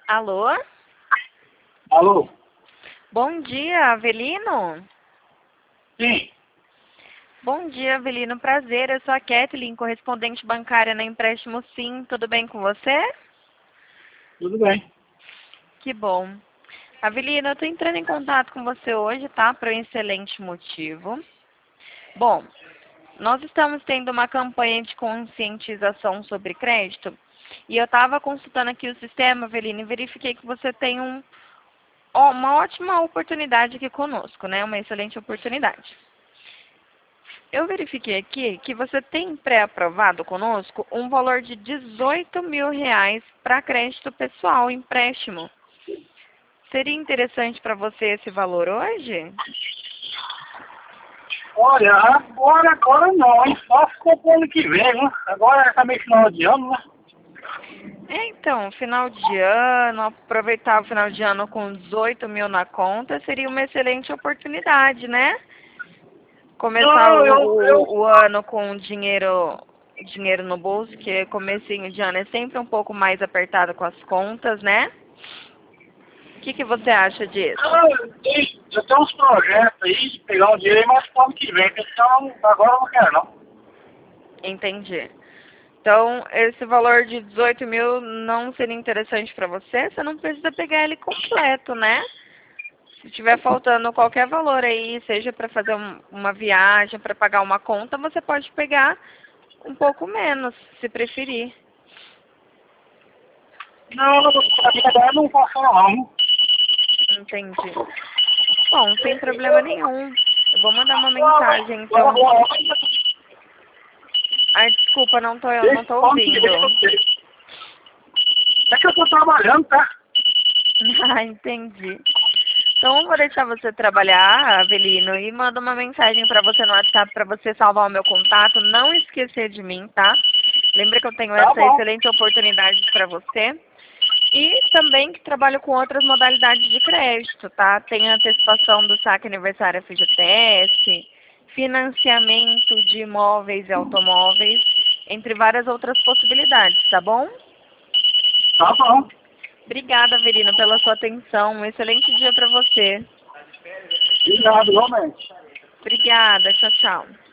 Alô? Alô? Bom dia, Avelino? Sim, Bom dia, Avelino. Prazer, eu sou a Kathleen, correspondente bancária na Empréstimo Sim. Tudo bem com você? tudo bem. Que bom. Avelino, eu estou entrando em contato com você hoje, tá? Por um excelente motivo. Bom, nós estamos tendo uma campanha de conscientização sobre crédito e eu estava consultando aqui o sistema, Avelino, e verifiquei que você tem uma ótima oportunidade aqui conosco, né? Uma excelente oportunidade. Eu verifiquei aqui que você tem pré-aprovado conosco um valor de R$ 18.000 para crédito pessoal, empréstimo. Seria interessante para você esse valor hoje? Olha, agora não, hein? Só se for pro ano que vem, né? Agora tá meio final de ano, né? Então, final de ano, aproveitar o final de ano com 18.000 na conta seria uma excelente oportunidade, né? Começar Não, o ano com dinheiro no bolso, que comecinho de ano é sempre um pouco mais apertado com as contas, né? O que você acha disso? eu tenho uns projetos aí de pegar um dinheiro aí, mas pro ano que vem, então agora eu não quero não. Entendi. Então, esse valor de 18.000 não seria interessante para você? Você não precisa pegar ele completo, né? Se tiver faltando qualquer valor aí, seja para fazer uma viagem, para pagar uma conta, você pode pegar um pouco menos, se preferir. Não, agora não funciona não. Entendi. Bom, sem problema nenhum. Eu vou mandar uma mensagem, Agora, então. Ai, desculpa, não esse tô ano que vem ouvindo. eu sei. É que eu tô trabalhando, tá? Ah, entendi. Então, eu vou deixar você trabalhar, Avelino, e mando uma mensagem para você no WhatsApp para você salvar o meu contato. Não esquecer de mim, tá? Lembra que eu tenho Tá essa bom. excelente oportunidade para você. E também que trabalho com outras modalidades de crédito, tá? Tem a antecipação do saque aniversário FGTS, financiamento de imóveis e automóveis, entre várias outras possibilidades, tá bom? Tá bom. Obrigada, Avelino, pela sua atenção. Um excelente dia para você. Obrigado, igualmente. Obrigada. Tchau, tchau.